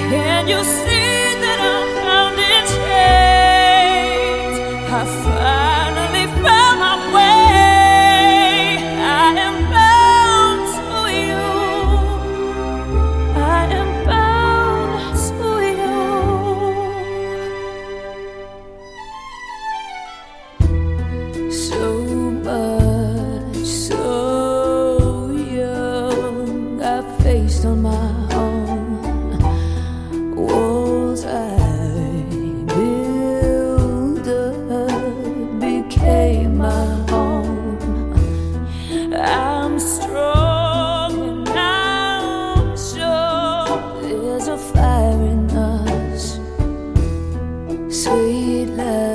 Can you see that I'm bound in chains? I finally found my way. I am bound to you. I am bound to you. So much, so young, I faced on my own. Walls I built up became my home. I'm strong and I'm sure there's a fire in us, sweet love.